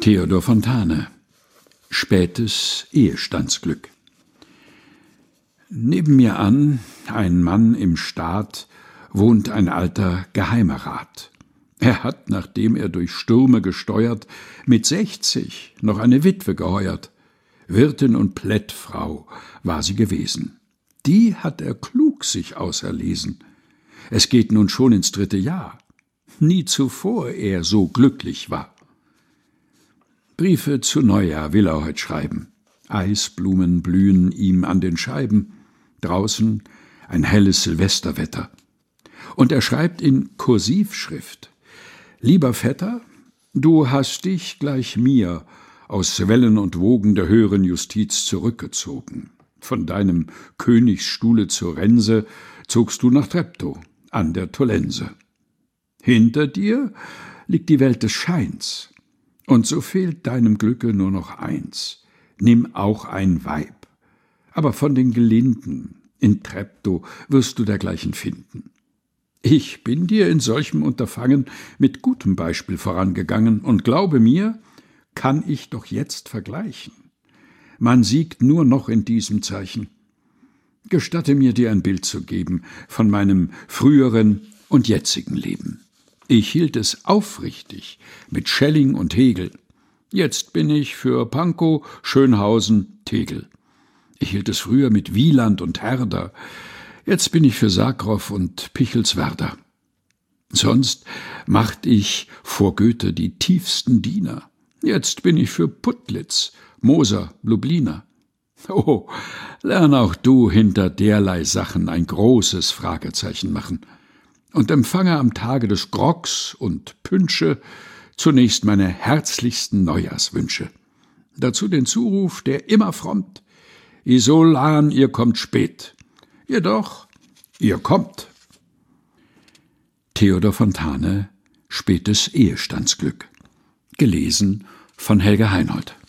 Theodor Fontane. Spätes Ehestandsglück. Neben mir an, ein Mann im Staat, wohnt ein alter Geheimerat. Er hat, nachdem er durch Stürme gesteuert, mit 60 noch eine Witwe geheuert. Wirtin und Plättfrau war sie gewesen. Die hat er klug sich auserlesen. Es geht nun schon ins 3. Jahr. Nie zuvor er so glücklich war. Briefe zu Neujahr will er heut schreiben. Eisblumen blühen ihm an den Scheiben. Draußen ein helles Silvesterwetter. Und er schreibt in Kursivschrift: Lieber Vetter, du hast dich gleich mir aus Wellen und Wogen der höheren Justiz zurückgezogen. Von deinem Königsstuhle zur Rense zogst du nach Treptow an der Tollense. Hinter dir liegt die Welt des Scheins, und so fehlt deinem Glücke nur noch eins: nimm auch ein Weib, aber von den Gelinden, in Treptow wirst du dergleichen finden. Ich bin dir in solchem Unterfangen mit gutem Beispiel vorangegangen, und glaube mir, kann ich doch jetzt vergleichen. Man siegt nur noch in diesem Zeichen. Gestatte mir, dir ein Bild zu geben von meinem früheren und jetzigen Leben. Ich hielt es aufrichtig mit Schelling und Hegel. Jetzt bin ich für Pankow, Schönhausen, Tegel. Ich hielt es früher mit Wieland und Herder. Jetzt bin ich für Sakrow und Pichelswerder. Sonst macht ich vor Goethe die tiefsten Diener. Jetzt bin ich für Putlitz, Moser, Lubliner. Oh, lern auch du hinter derlei Sachen ein großes Fragezeichen machen und empfange am Tage des Groggs und Pünsche zunächst meine herzlichsten Neujahrswünsche. Dazu den Zuruf, der immer frommt: Isolan, ihr kommt spät. Jedoch, ihr kommt. Theodor Fontane, Spätes Ehestandsglück. Gelesen von Helga Heinold.